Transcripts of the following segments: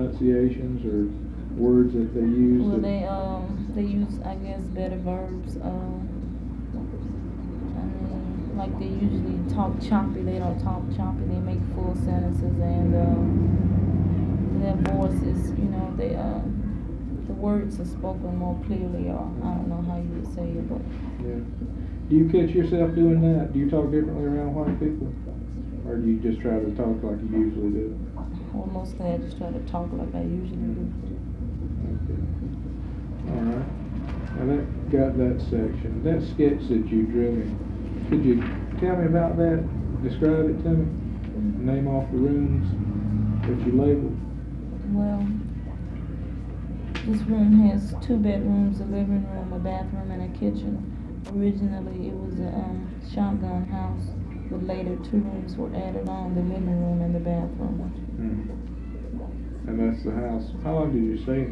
pronunciations or words that they use? Well, they use, I guess, better verbs. I mean, like they usually talk choppy. They don't talk choppy. They make full sentences, and their voices, the words are spoken more clearly, or I don't know how you would say it, but. Yeah. Do you catch yourself doing that? Do you talk differently around white people? Or do you just try to talk like you usually do? Well, mostly I just try to talk like I usually do. Okay. All right. Now that got that section. That sketch that you drew me, could you tell me about that? Describe it to me? Name off the rooms that you labeled? Well, this room has 2 bedrooms, a living room, a bathroom, and a kitchen. Originally, it was a shotgun house, but later 2 rooms were added on, the living room and the bathroom. And that's the house. How long did you stay in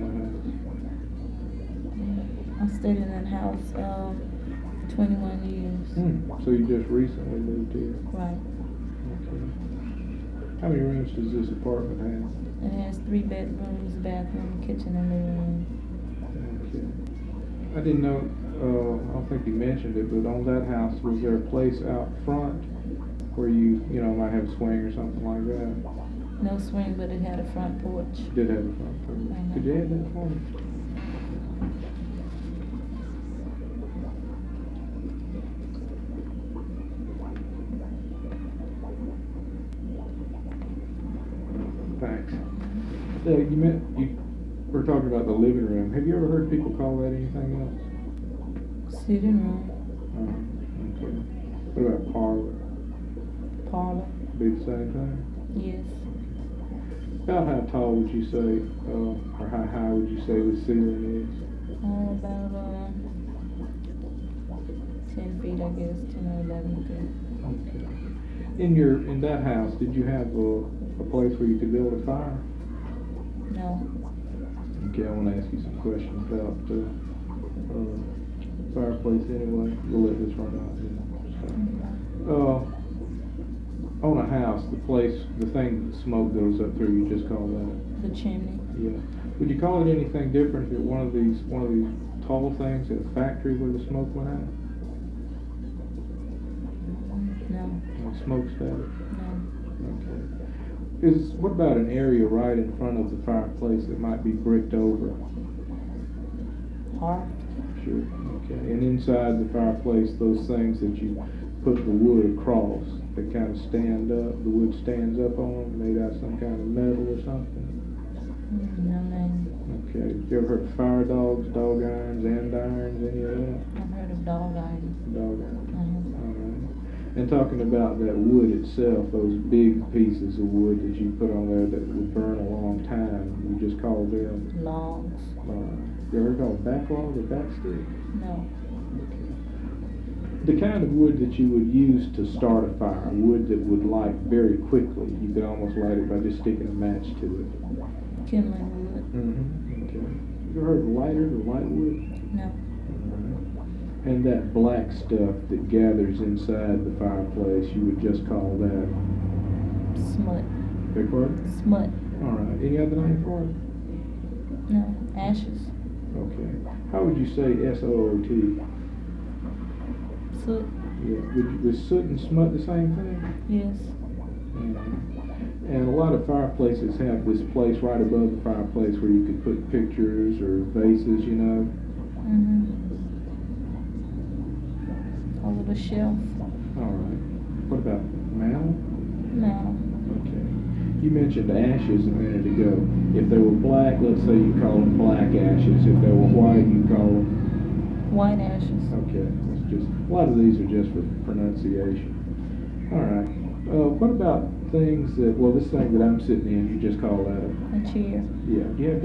that I house? stayed in that house 21 years. So you just recently moved here? Right. Okay. How many rooms does this apartment have? It has 3 bedrooms, bathroom, kitchen, and living room. Okay. I didn't know, I don't think you mentioned it, but on that house, was there a place out front where you might have a swing or something like that? No swing, but it had a front porch. It did have a front porch. Could you add that for me? Thanks. You were talking about the living room. Have you ever heard people call that anything else? Sitting room. Okay. What about parlor? Parlor. Be the same thing? Yes. About how tall would you say, or how high would you say the ceiling is? About 10 feet, I guess, 10 or 11 feet. Okay. In that house, did you have a place where you could build a fire? No. Okay, I want to ask you some questions about fireplace anyway. We'll let this run out. On a house, the thing that smoke goes up through, you just call that? The chimney. Yeah. Would you call it anything different if one of these tall things at a factory where the smoke went out? No. Smokestack? No. Okay. What about an area right in front of the fireplace that might be bricked over? Hearth. Sure. Okay. And inside the fireplace, those things that you put the wood across, that kind of stand up, the wood stands up on them, made out of some kind of metal or something? No name. Okay. You ever heard of fire dogs, dog irons, andirons, any of that? I've heard of dog iron. Dog irons. Uh-huh. All right. And talking about that wood itself, those big pieces of wood that you put on there that would burn a long time, you just call them? Logs. You ever called backlog or backstick? No. Okay. The kind of wood that you would use to start a fire, wood that would light very quickly, you could almost light it by just sticking a match to it. Kindling wood. Okay. You ever heard of lighters or light wood? No. And that black stuff that gathers inside the fireplace, you would just call that? Smut. Beg pardon? Smut. All right. Any other name for it? No. Ashes. Okay. How would you say S-O-O-T? Soot. Yeah. Was soot and smut the same thing? Yes. And a lot of fireplaces have this place right above the fireplace where you could put pictures or vases, Over the shelf. All right. What about mantle? No. Okay. You mentioned ashes a minute ago. If they were black, let's say you call them black ashes. If they were white, you call them? White ashes. Okay. It's just, a lot of these are just for pronunciation. All right. What about things that, this thing that I'm sitting in, you just call that A chair. yeah. Do you have